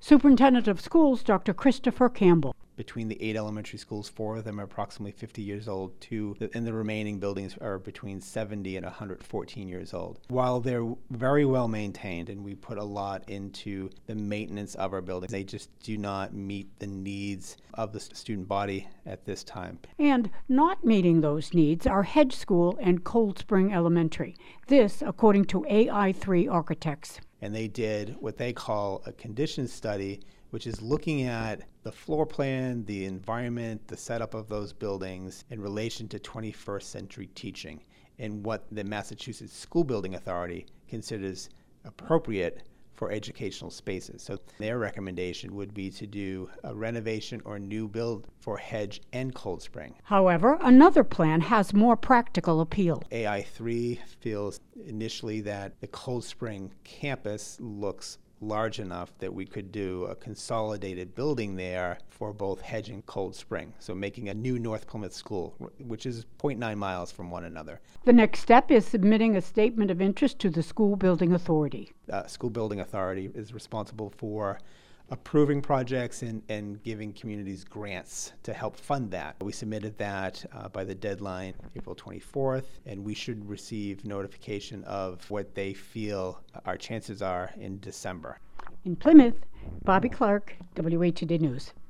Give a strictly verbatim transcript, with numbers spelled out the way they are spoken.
Superintendent of Schools, Doctor Christopher Campbell. Between the eight elementary schools, four of them are approximately fifty years old, two, and the remaining buildings are between seventy and one hundred fourteen years old. While they're very well maintained and we put a lot into the maintenance of our buildings, they just do not meet the needs of the student body at this time. And not meeting those needs are Hedge School and Cold Spring Elementary. This, according to A I three Architects. And they did what they call a condition study, which is looking at the floor plan, the environment, the setup of those buildings in relation to twenty-first century teaching and what the Massachusetts School Building Authority considers appropriate for educational spaces. So their recommendation would be to do a renovation or new build for Hedge and Cold Spring. However, another plan has more practical appeal. A I three feels initially that the Cold Spring campus looks large enough that we could do a consolidated building there for both Hedge and Cold Spring. So making a new North Plymouth school, which is zero point nine miles from one another. The next step is submitting a statement of interest to the School Building Authority. Uh, School Building Authority is responsible for approving projects and, and giving communities grants to help fund that. We submitted that uh, by the deadline April twenty-fourth, and we should receive notification of what they feel our chances are in December. In Plymouth, Bobby Clark, W A T D News.